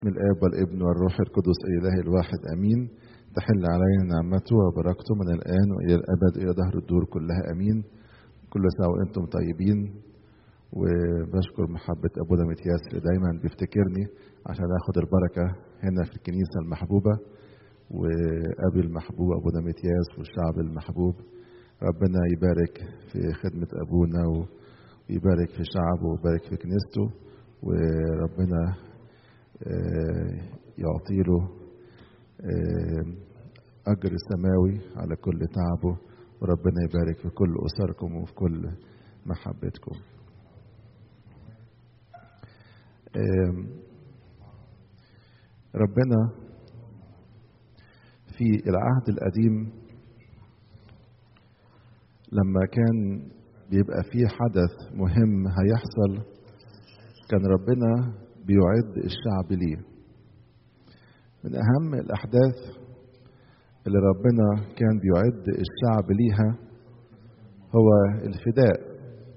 من الآب والابن والروح القدس الإله الواحد أمين. تحل علينا نعمته وبركته من الآن وإلى الأبد إلى دهر الدور كلها أمين. كل سنة وأنتم طيبين، وبشكر محبة أبونا متياس اللي دايما بيفتكرني عشان آخد البركة هنا في الكنيسة المحبوبة، وأبي المحبوب أبونا متياس والشعب المحبوب. ربنا يبارك في خدمة أبونا ويبارك في شعبه ويبارك في كنيسته، وربنا يعطيله أجر سماوي على كل تعبه، وربنا يبارك في كل أسركم وفي كل محبتكم. ربنا في العهد القديم لما كان بيبقى فيه حدث مهم هيحصل، كان ربنا بيعد الشعب ليه. من أهم الأحداث اللي ربنا كان بيعد الشعب ليها هو الفداء.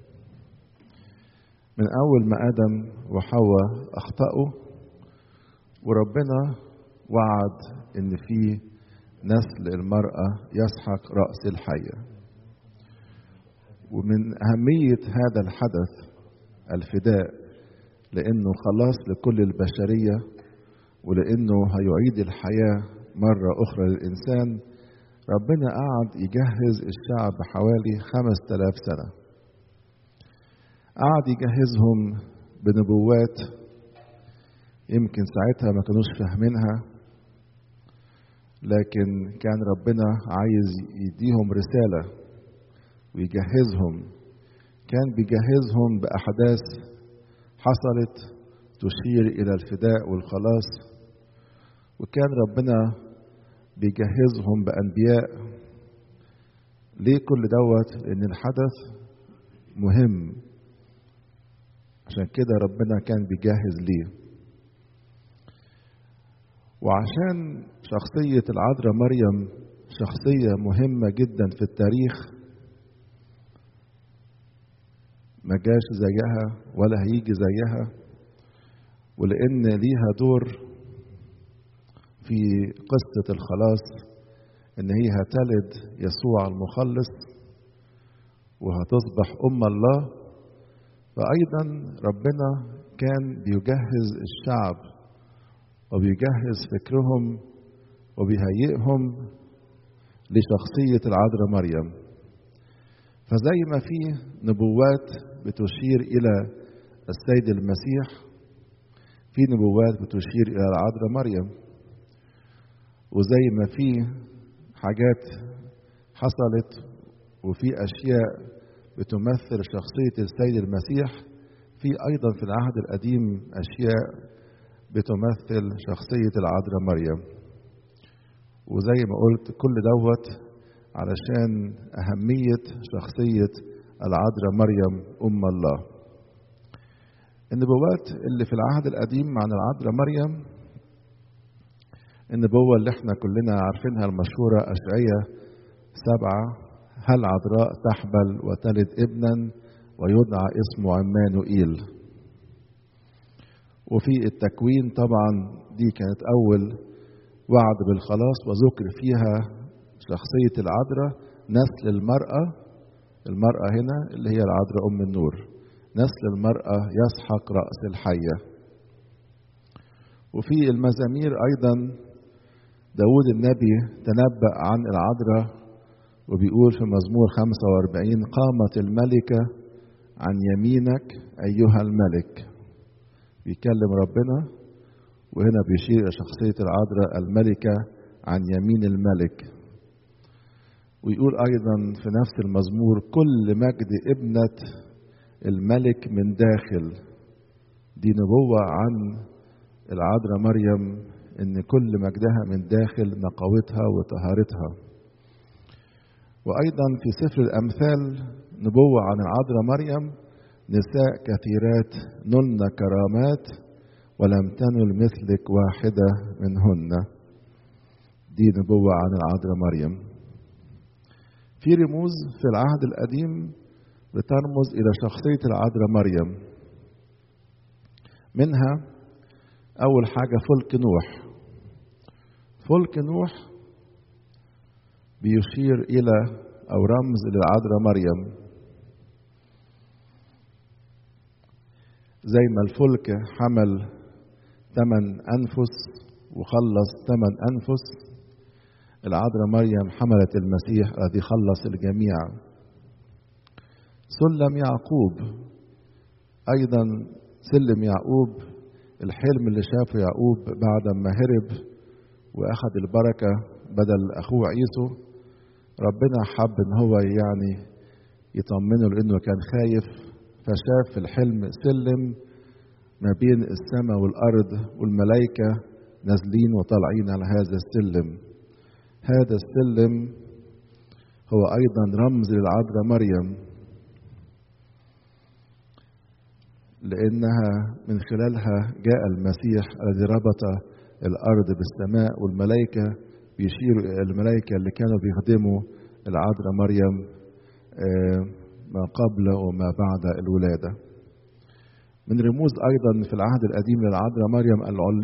من أول ما آدم وحواء أخطأوا وربنا وعد إن في نسل المرأة يسحق رأس الحية. ومن أهمية هذا الحدث الفداء، لأنه خلاص لكل البشرية، ولأنه هيعيد الحياة مرة أخرى للإنسان. ربنا قعد يجهز الشعب حوالي 5000 سنة، قعد يجهزهم بنبوات يمكن ساعتها ما كانوش فاهمينها، لكن كان ربنا عايز يديهم رسالة ويجهزهم. كان بيجهزهم بأحداث حصلت تشير إلى الفداء والخلاص، وكان ربنا بيجهزهم بأنبياء. ليه كل دوت؟ لأن الحدث مهم، عشان كده ربنا كان بيجهز ليه. وعشان شخصية العذراء مريم شخصية مهمة جدا في التاريخ، ما جاش زيها ولا هيجي زيها، ولأن ليها دور في قصة الخلاص، إن هي هتلد يسوع المخلص وهتصبح الله. فأيضا ربنا كان بيجهز الشعب وبيجهز فكرهم وبيهيئهم لشخصية العذراء مريم. فزي ما في نبوات بتشير إلى السيد المسيح، في نبوات بتشير إلى العذراء مريم. وزي ما في حاجات حصلت وفي أشياء بتمثل شخصية السيد المسيح، في أيضا في العهد القديم أشياء بتمثل شخصية العذراء مريم. وزي ما قلت كل دوت علشان أهمية شخصية العذراء مريم أم الله. النبوات اللي في العهد القديم عن العذراء مريم، النبوة اللي احنا كلنا عارفينها المشهورة أشعية 7: هل عذراء تحبل وتلد ابنا ويدعى اسمه عمانوئيل. وفي التكوين طبعا دي كانت أول وعد بالخلاص، وذكر فيها شخصية العذراء نسل المرأة هنا اللي هي العذراء أم النور، نسل المرأة يسحق رأس الحية. وفي المزامير أيضا داود النبي تنبأ عن العذراء وبيقول في مزمور 45: قامت الملكة عن يمينك أيها الملك. بيكلم ربنا، وهنا بيشير إلى شخصية العذراء الملكة عن يمين الملك. ويقول أيضا في نفس المزمور: كل مجد ابنة الملك من داخل. دي نبوة عن العذراء مريم، إن كل مجدها من داخل نقاوتها وطهارتها. وأيضا في سفر الأمثال نبوة عن العذراء مريم: نساء كثيرات نلن كرامات ولم تنل مثلك واحدة منهن. دي نبوة عن العذراء مريم. في رموز في العهد القديم بترمز إلى شخصية العذراء مريم، منها أول حاجة فلك نوح. فلك نوح بيشير إلى أو رمز للعذراء مريم. زي ما الفلك حمل 8 أنفس وخلص 8 أنفس، العذراء مريم حملت المسيح الذي خلص الجميع. سلم يعقوب أيضا، سلم يعقوب الحلم اللي شافه يعقوب بعد ما هرب وأخذ البركة بدل أخوه عيسو. ربنا حب إن هو يعني يطمنه لأنه كان خايف، فشاف في الحلم سلم ما بين السماء والأرض والملائكة نازلين وطالعين على هذا السلم. هذا السلم هو أيضا رمز للعذراء مريم، لأنها من خلالها جاء المسيح الذي ربط الأرض بالسماء، والملائكة بيشيروا إلى الملائكة اللي كانوا بيخدموا العذراء مريم ما قبل وما بعد الولادة. من رموز أيضا في العهد القديم للعذراء مريم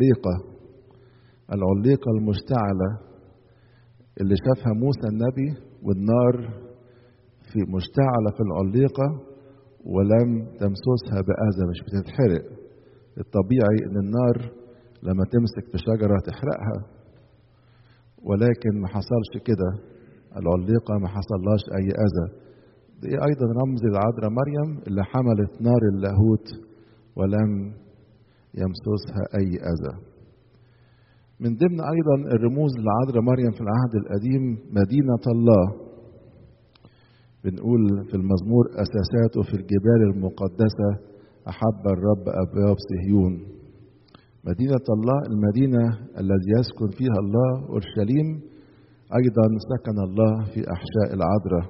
العليقة المشتعلة اللي شافها موسى النبي، والنار في مشتعلة في العليقة ولم تمسسها بأذى، مش بتتحرق. الطبيعي ان النار لما تمسك في شجرة تحرقها، ولكن ما حصلش كده، العليقة ما حصلهاش اي اذى. دي ايضا رمز للعذراء مريم اللي حملت نار اللاهوت ولم يمسسها اي اذى. من ضمن ايضا الرموز للعذراء مريم في العهد القديم مدينة الله. بنقول في المزمور أساساته في الجبال المقدسة أحب الرب أبواب صهيون. مدينة الله المدينة الذي يسكن فيها الله، أورشليم أيضا سكن الله في أحشاء العذراء.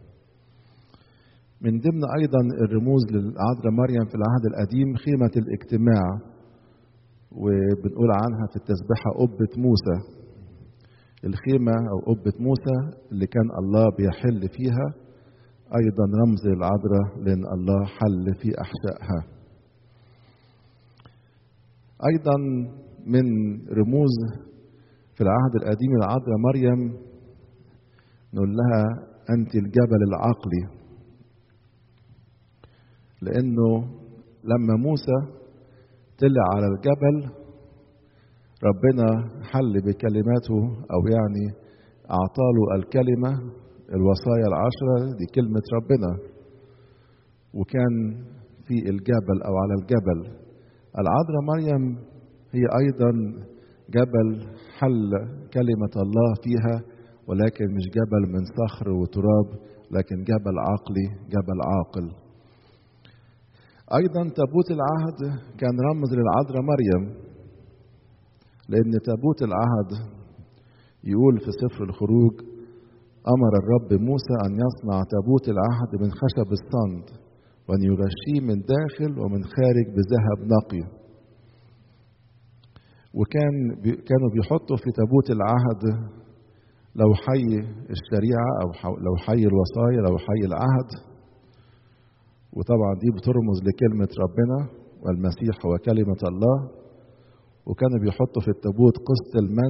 من ضمن أيضا الرموز للعذراء مريم في العهد القديم خيمة الاجتماع، وبنقول عنها في التسبيحة قبة موسى. الخيمة أو قبة موسى اللي كان الله بيحل فيها أيضا رمز للعذراء، لأن الله حل في أحشائها. أيضا من رموز في العهد القديم العذراء مريم نقول لها أنت الجبل العقلي، لأنه لما موسى طلع على الجبل ربنا حل بكلماته، أو يعني أعطاله الكلمة الوصايا العشرة، دي كلمة ربنا، وكان في الجبل أو على الجبل. العذراء مريم هي أيضا جبل حل كلمة الله فيها، ولكن مش جبل من صخر وتراب، لكن جبل عقلي، جبل عاقل. أيضا تابوت العهد كان رمز للعذراء مريم، لأن تابوت العهد يقول في سفر الخروج أمر الرب موسى أن يصنع تابوت العهد من خشب الصند، وأن يغشيه من داخل ومن خارج بذهب نقي. كانوا بيحطوا في تابوت العهد لو حي الشريعة أو لو حي الوصايا، لو حي العهد، وطبعا دي بترمز لكلمة ربنا، والمسيح هو كلمة الله. وكانوا بيحطوا في التابوت قسط المن،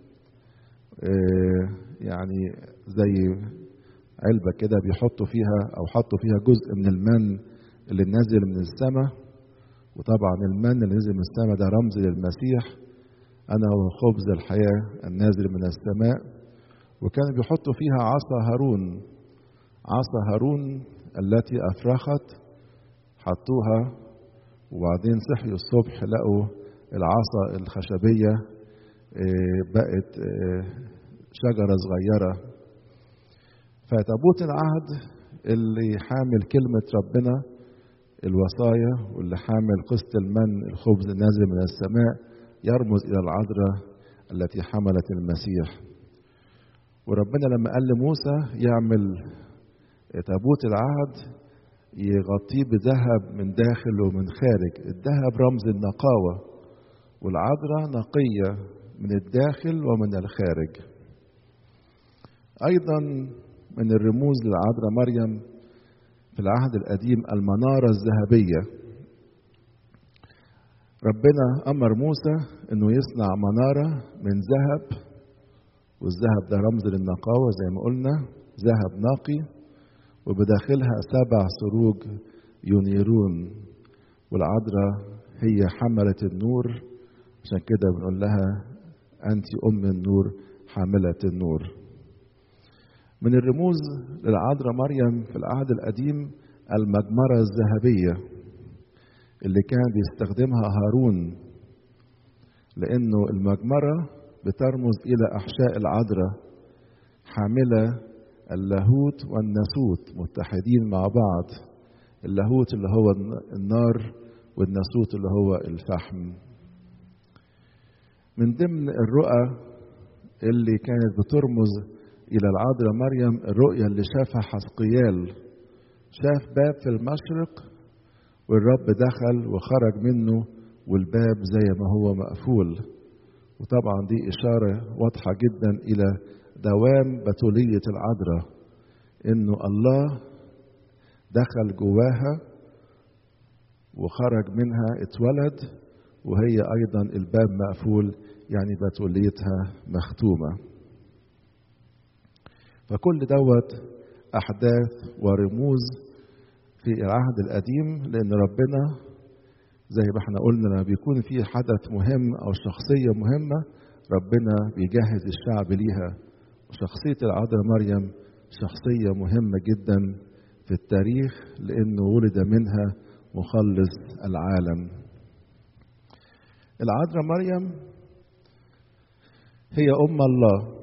يعني زي علبة كده بيحطوا فيها أو حطوا فيها جزء من المن اللي نازل من السماء. وطبعا المن اللي نزل من السماء ده رمز للمسيح، أنا هو خبز الحياة النازل من السماء. وكانوا بيحطوا فيها عصا هارون التي أفرخت، حطوها وبعدين صحيوا الصبح لقوا العصا الخشبية بقت شجرة صغيرة. فتابوت العهد اللي حامل كلمة ربنا الوصايا، واللي حامل قسط المن الخبز النازل من السماء، يرمز إلى العذراء التي حملت المسيح. وربنا لما قال لموسى يعمل تابوت العهد يغطيه بذهب من داخل ومن خارج. الذهب رمز النقاوة، والعذراء نقية من الداخل ومن الخارج. أيضا من الرموز للعذراء مريم في العهد القديم المنارة الذهبية. ربنا أمر موسى إنه يصنع منارة من ذهب، والذهب ده رمز للنقاوة زي ما قلنا، ذهب نقي، وبداخلها 7 سروج ينيرون، والعذراء هي حملة النور، عشان كده بنقول لها أنت أم النور حاملة النور. من الرموز للعذراء مريم في العهد القديم المجمرة الذهبية اللي كان بيستخدمها هارون، لأنه المجمرة بترمز إلى أحشاء العذراء حاملة اللاهوت والناسوت متحدين مع بعض، اللاهوت اللي هو النار والناسوت اللي هو الفحم. من ضمن الرؤى اللي كانت بترمز إلى العذراء مريم الرؤية اللي شافها حسقيال، شاف باب في المشرق والرب دخل وخرج منه والباب زي ما هو مقفول، وطبعا دي إشارة واضحة جدا إلى دوام بتولية العذراء، إنه الله دخل جواها وخرج منها اتولد وهي أيضا الباب مقفول، يعني بتوليتها مختومة. فكل دوت أحداث ورموز في العهد القديم، لأن ربنا زي ما احنا قلنا لما بيكون في حدث مهم أو شخصية مهمة ربنا بيجهز الشعب ليها، وشخصية العذراء مريم شخصية مهمة جدا في التاريخ لأنه ولد منها مخلص العالم. العذراء مريم هي أم الله،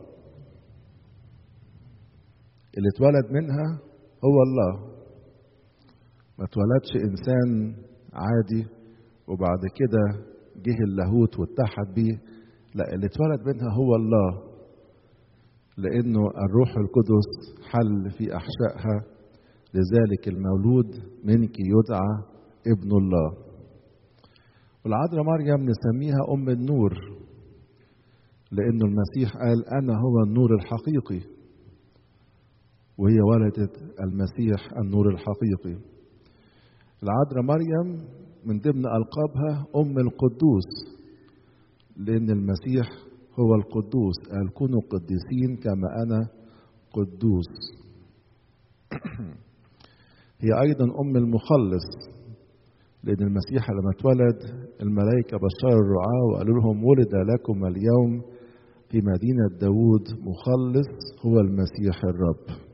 اللي اتولد منها هو الله، ما اتولدش إنسان عادي وبعد كده جه اللاهوت واتحد بيه، لا، اللي اتولد منها هو الله، لأنه الروح القدس حل في أحشائها، لذلك المولود منك يدعى ابن الله. والعذراء مريم نسميها أم النور، لأنه المسيح قال أنا هو النور الحقيقي، وهي ولدت المسيح النور الحقيقي. العذراء مريم من ضمن ألقابها أم القدوس، لأن المسيح هو القدوس، قال كونوا قديسين كما أنا قدوس. هي أيضا أم المخلص، لأن المسيح لما اتولد الملائكة بشروا الرعاة وقالوا لهم ولد لكم اليوم في مدينة داود مخلص هو المسيح الرب.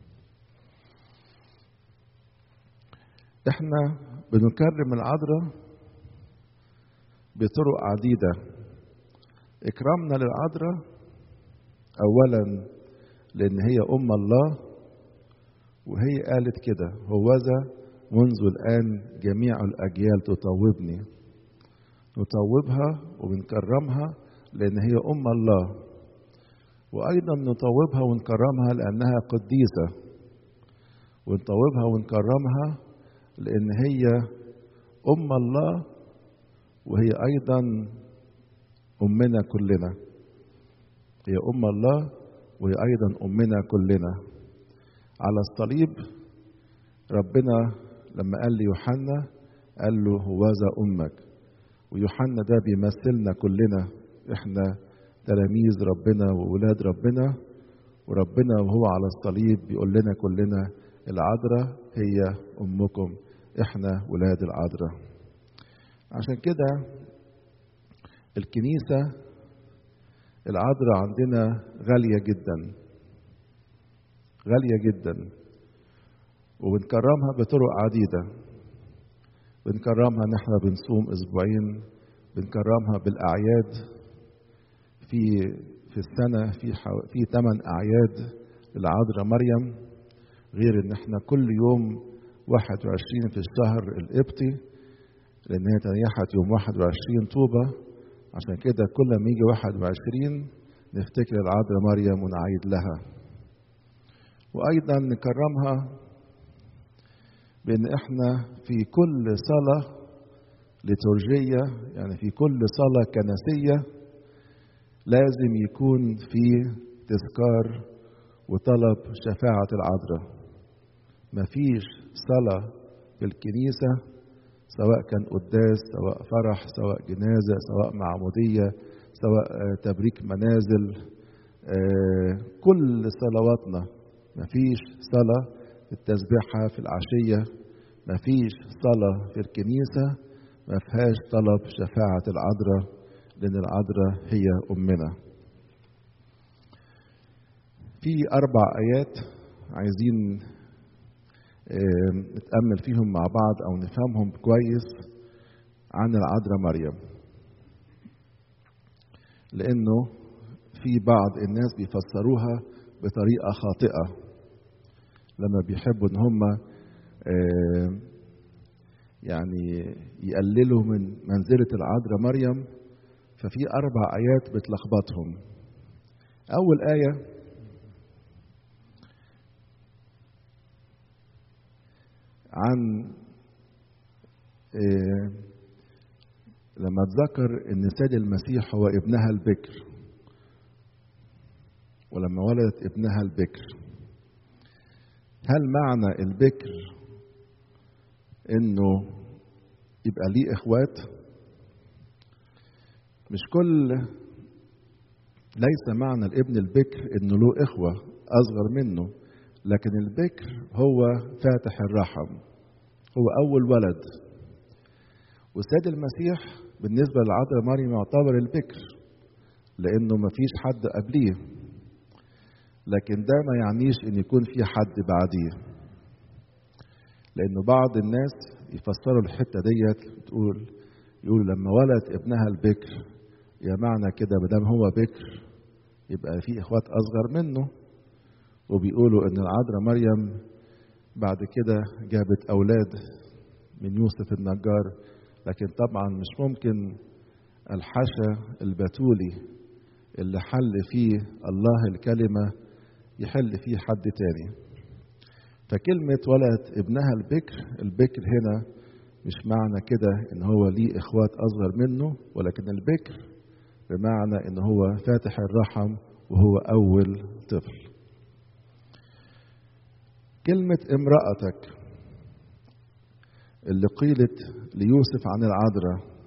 احنا بنكرم العذراء بطرق عديدة. اكرامنا للعذراء اولا لان هي ام الله، وهي قالت كده هوذا منذ الان جميع الاجيال تطوبني، نطوبها وبنكرمها لان هي ام الله، وايضا نطوبها ونكرمها لانها قديسة، ونطوبها ونكرمها لأن هي أم الله وهي أيضا أمنا كلنا، هي أم الله وهي أيضا أمنا كلنا. على الصليب ربنا لما قال ليوحنا قال له هوذا أمك، ويوحنا ده بيمثلنا كلنا، إحنا تلاميذ ربنا وولاد ربنا، وربنا وهو على الصليب بيقول لنا كلنا العذراء هي أمكم، إحنا ولاد العذراء. عشان كده الكنيسة العذراء عندنا غالية جدا، غالية جدا، وبنكرمها بطرق عديدة. بنكرمها ان احنا بنصوم اسبوعين، بنكرمها بالاعياد، في السنة في 8 اعياد للعذراء مريم، غير ان احنا كل يوم 21 في الشهر القبطي، لان هي تنيحت يوم 21 طوبة، عشان كده كل ما يجي 21 نفتكر العذراء مريم ونعيد لها. وايضا نكرمها بان احنا في كل صلاة ليتورجية، يعني في كل صلاة كنسية لازم يكون في تذكار وطلب شفاعة العذراء. مفيش صلاة في الكنيسة سواء كان قداس، سواء فرح، سواء جنازة، سواء معمودية، سواء تبريك منازل، كل صلواتنا. مفيش صلاة في التسبيحة في العشية، مفيش صلاة في الكنيسة ما فيهاش طلب شفاعة العذراء، لأن العذراء هي أمنا. في 4 آيات عايزين نتأمل فيهم مع بعض أو نفهمهم كويس عن العذراء مريم، لأنه في بعض الناس بيفسروها بطريقة خاطئة لما بيحبوا إن هم يعني يقللوا من منزلة العذراء مريم. ففي 4 آيات بتلخبطهم. أول آية عن لما تذكر ان السيد المسيح هو ابنها البكر، ولما ولدت ابنها البكر، هل معنى البكر انه يبقى ليه اخوات؟ مش ليس معنى الابن البكر انه له اخوة اصغر منه، لكن البكر هو فاتح الرحم، هو اول ولد. والسيد المسيح بالنسبة للعذراء مريم يعتبر البكر لانه ما فيش حد قبليه، لكن ده ما يعنيش ان يكون في حد بعديه، لانه بعض الناس يفسروا الحتة ديت يقول لما ولد ابنها البكر، يا معنى كده مادام هو بكر يبقى في اخوات اصغر منه، وبيقولوا ان العذراء مريم بعد كده جابت اولاد من يوسف النجار، لكن طبعا مش ممكن الحشا البتولي اللي حل فيه الله الكلمة يحل فيه حد تاني. فكلمة ولد ابنها البكر هنا مش معنى كده ان هو ليه اخوات اصغر منه، ولكن البكر بمعنى ان هو فاتح الرحم وهو اول طفل. كلمة امرأتك اللي قيلت ليوسف عن العذراء،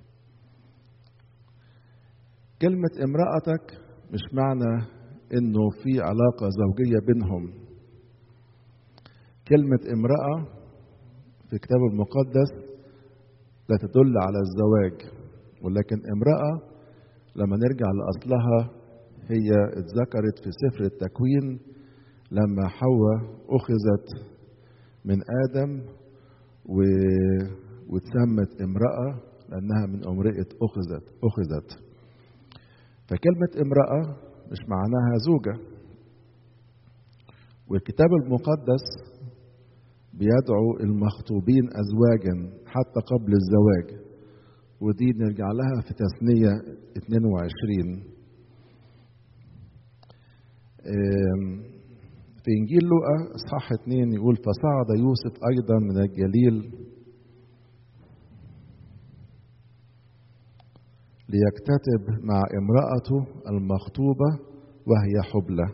كلمة امرأتك مش معنى انه في علاقة زوجية بينهم. كلمة امرأة في الكتاب المقدس لا تدل على الزواج، ولكن امرأة لما نرجع لأصلها هي اتذكرت في سفر التكوين لما حواء أخذت من آدم واتسمت امرأة لأنها من امرأة أخذت. فكلمة امرأة مش معناها زوجة، والكتاب المقدس بيدعو المخطوبين أزواجا حتى قبل الزواج، ودي نرجع لها في تثنية 22. في إنجيل لوقا إصحاح 2 يقول فصعد يوسف أيضا من الجليل ليكتتب مع امرأته المخطوبة وهي حبلى.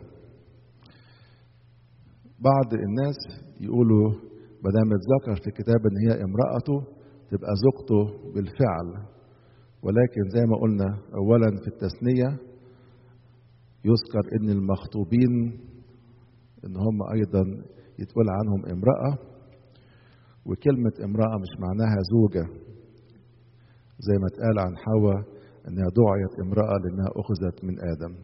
بعض الناس يقولوا مادام اتذكر في الكتاب ان هي امرأته تبقى زوجته بالفعل، ولكن زي ما قلنا اولا في التثنية يذكر ان المخطوبين ان هم ايضا يتقال عنهم امرأة، وكلمة امرأة مش معناها زوجة زي ما اتقال عن حواء انها دعيت امرأة لانها اخذت من ادم.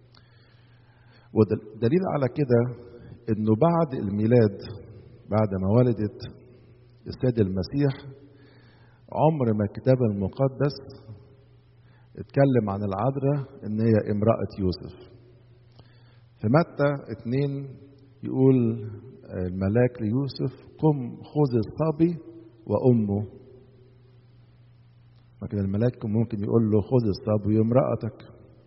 ودليل على كده انه بعد الميلاد، بعد ما ولدت السيد المسيح، عمر ما الكتاب المقدس اتكلم عن العذراء ان هي امرأة يوسف. في متى 2 يقول الملاك ليوسف قم خذ الصبي وامه، لكن الملاك ممكن يقول له خذ الصبي وامرأتك،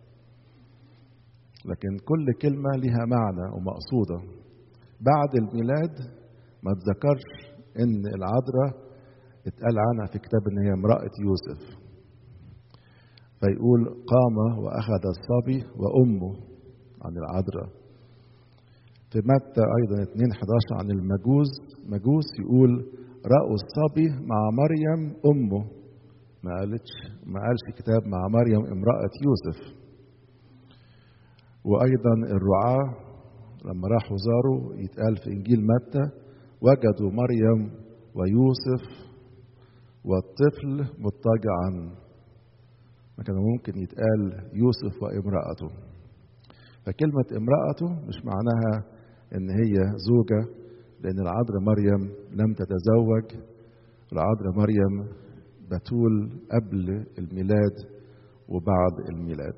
لكن كل كلمة لها معنى ومقصودة. بعد الميلاد ما تذكرش ان العذراء اتقال عنها في كتاب ان هي امرأة يوسف، فيقول قام واخذ الصبي وامه عن العذراء. في متى ايضا 2:11 عن المجوس يقول رأوا الصبي مع مريم أمه، ما قالش الكتاب مع مريم امرأة يوسف. وأيضا الرعاة لما راحوا زاروا يتقال في إنجيل متى وجدوا مريم ويوسف والطفل مضطجعا، ما كان ممكن يتقال يوسف وامرأته. فكلمة امرأته مش معناها إن هي زوجة، لأن العذراء مريم لم تتزوج. العذراء مريم بتول قبل الميلاد وبعد الميلاد.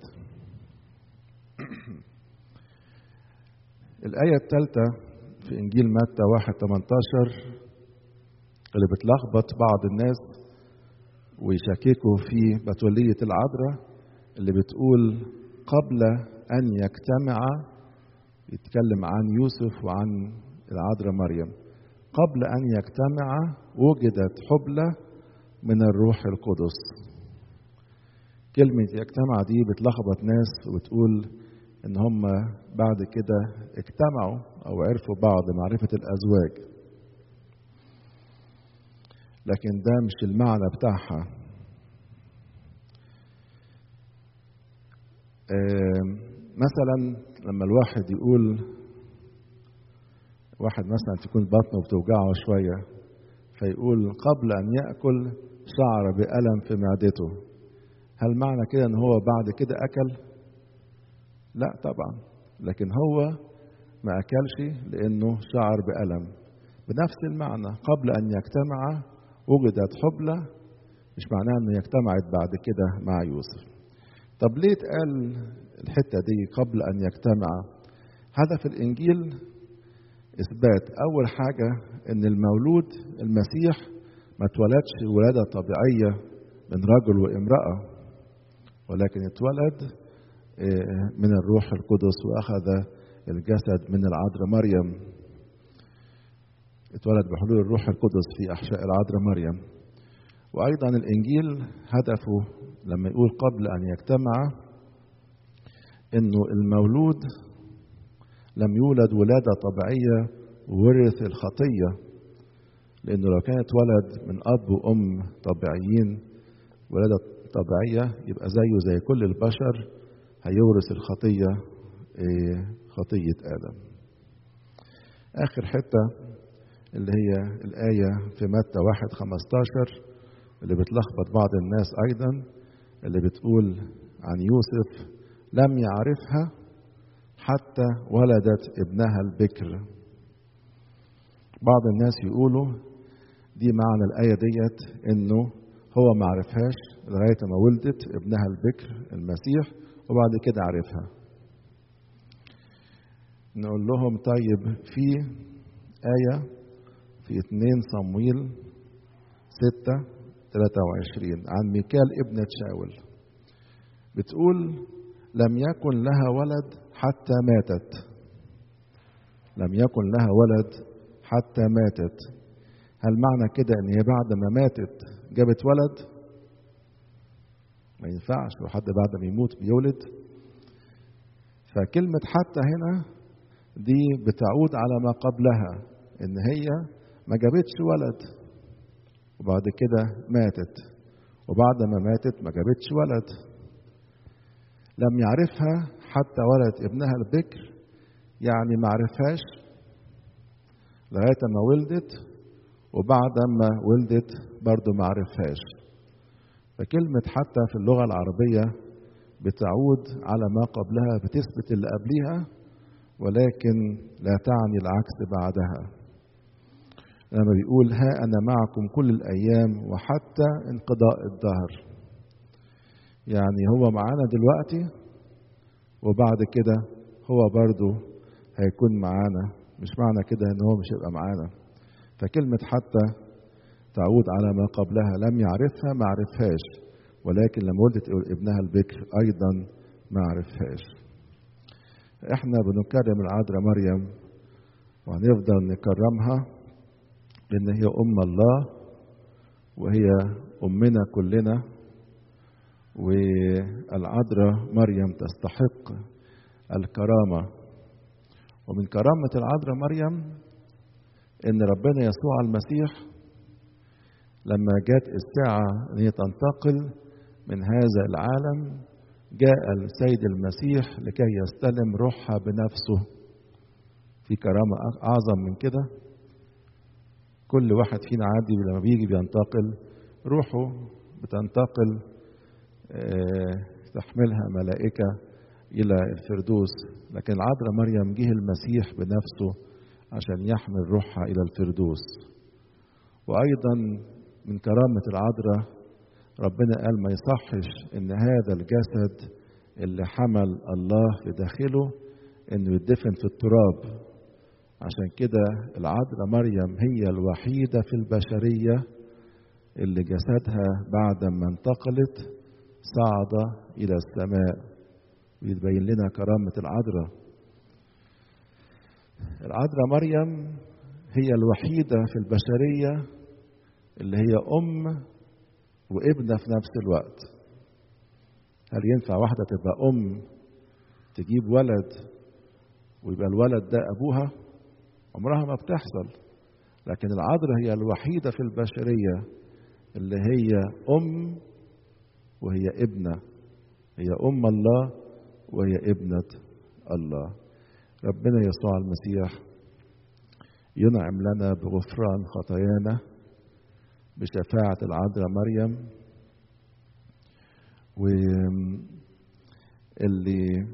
الآية الثالثة في إنجيل متى 1:18 اللي بتلخبط بعض الناس ويشككوا في بتولية العذراء، اللي بتقول قبل أن يجتمع، يتكلم عن يوسف وعن العذراء مريم. قبل أن يجتمع وجدت حبلى من الروح القدس. كلمة يجتمع دي بتلخبط ناس وتقول إن هم بعد كده اجتمعوا أو عرفوا بعض معرفة الأزواج، لكن ده مش المعنى بتاعها. مثلا لما الواحد يقول، واحد مثلا تكون بطنه بتوجعه شوية فيقول قبل أن يأكل شعر بألم في معدته، هل معنى كده إن هو بعد كده أكل؟ لا طبعا، لكن هو ما أكلش لأنه شعر بألم. بنفس المعنى قبل أن يجتمع وجدت حبلى، مش معناها أنه يجتمعت بعد كده مع يوسف. طب ليه اتقال الحتة دي قبل أن يجتمع؟ هدف الإنجيل إثبات أول حاجة أن المولود المسيح ما اتولدش ولادة طبيعية من رجل وامرأة، ولكن اتولد من الروح القدس وأخذ الجسد من العذراء مريم. اتولد بحلول الروح القدس في أحشاء العذراء مريم. وأيضا الإنجيل هدفه لما يقول قبل أن يجتمع إنه المولود لم يولد ولادة طبيعية وورث الخطية، لأنه لو كانت ولد من أب وأم طبيعيين ولادة طبيعية يبقى زيه زي كل البشر، هيورث الخطية خطية آدم. آخر حتة اللي هي الآية في متى 1:15 اللي بتلخبط بعض الناس أيضا، اللي بتقول عن يوسف لم يعرفها حتى ولدت ابنها البكر. بعض الناس يقولوا دي معنى الآية ديت إنه هو ما عرفهاش لغاية ما ولدت ابنها البكر المسيح وبعد كده عرفها. نقول لهم طيب في آية في 2 صمويل 6:23 عن ميكال ابنة شاول بتقول لم يكن لها ولد حتى ماتت. لم يكن لها ولد حتى ماتت. هل معنى كده ان هي بعد ما ماتت جابت ولد؟ ما ينفعش، وحد بعد ما يموت بيولد. فكلمة حتى هنا دي بتعود على ما قبلها، ان هي ما جابتش ولد وبعد كده ماتت، وبعد ما ماتت ما جابتش ولد. لم يعرفها حتى ولد ابنها البكر، يعني ما عرفهاش لغاية ما ولدت، وبعد ما ولدت برضو ما عرفهاش. فكلمة حتى في اللغة العربية بتعود على ما قبلها، بتثبت اللي قبلها ولكن لا تعني العكس بعدها. لما بيقول ها أنا معكم كل الأيام وحتى انقضاء الدهر، يعني هو معانا دلوقتي وبعد كده هو برضو هيكون معانا، مش معنى كده ان هو مش هيبقى معانا. فكلمة حتى تعود على ما قبلها، لم يعرفها ما عرفهاش، ولكن لما ولدت ابنها البكر ايضا ما عرفهاش. احنا بنكرم العذراء مريم وهنفضل نكرمها لان هي ام الله وهي امنا كلنا، والعذراء مريم تستحق الكرامة. ومن كرامة العذراء مريم إن ربنا يسوع المسيح لما جت الساعة أن هي تنتقل من هذا العالم جاء السيد المسيح لكي يستلم روحها بنفسه. في كرامة أعظم من كده؟ كل واحد فينا عادي لما بيجي بينتقل روحه بتنتقل، تحملها ملائكة إلى الفردوس، لكن العذراء مريم جه المسيح بنفسه عشان يحمل روحها إلى الفردوس. وأيضا من كرامة العذراء ربنا قال ما يصحش إن هذا الجسد اللي حمل الله في داخله إنه يدفن في التراب. عشان كده العذراء مريم هي الوحيدة في البشرية اللي جسدها بعد ما انتقلت صعد إلى السماء، ويتبين لنا كرامة العذراء. العذراء مريم هي الوحيدة في البشرية اللي هي أم وابنة في نفس الوقت. هل ينفع واحدة تبقى أم تجيب ولد ويبقى الولد ده أبوها؟ عمرها ما بتحصل. لكن العذراء هي الوحيدة في البشرية اللي هي أم وهي ابنة، هي أم الله وهي ابنة الله. ربنا يسوع المسيح ينعم لنا بغفران خطايانا بشفاعة العذراء مريم. واللي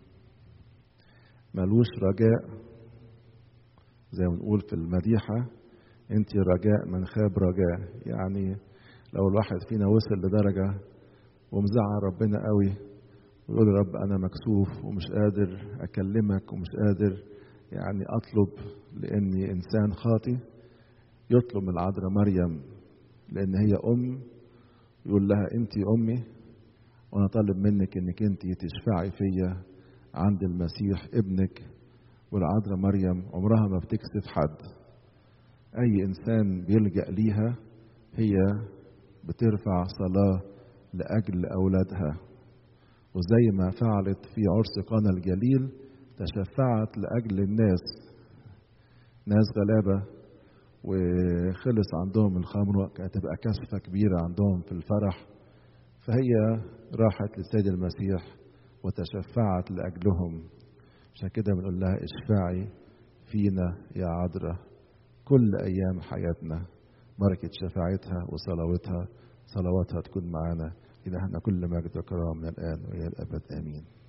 ملوش رجاء زي ما نقول في المديحة انت رجاء من خاب رجاء، يعني لو الواحد فينا وصل لدرجة ومزعل ربنا قوي ويقول يا رب أنا مكسوف ومش قادر أكلمك ومش قادر يعني أطلب لأني إنسان خاطي، يطلب من العذراء مريم لأن هي أم، يقول لها أنت أمي وأنا طالب منك أنك أنت تشفعي فيا عند المسيح ابنك. والعذراء مريم عمرها ما بتكسف حد، أي إنسان بيلجأ ليها هي بترفع صلاة لأجل أولادها. وزي ما فعلت في عرس قانا الجليل تشفعت لأجل الناس، ناس غلابة وخلص عندهم الخمر، كانت تبقى كثفة كبيرة عندهم في الفرح، فهي راحت للسيد المسيح وتشفعت لأجلهم. عشان كده بنقول لها اشفعي فينا يا عذراء كل أيام حياتنا. بركة شفاعتها وصلواتها تكون معنا. إلهنا كل مجد وكرام من الآن وإلى الأبد آمين.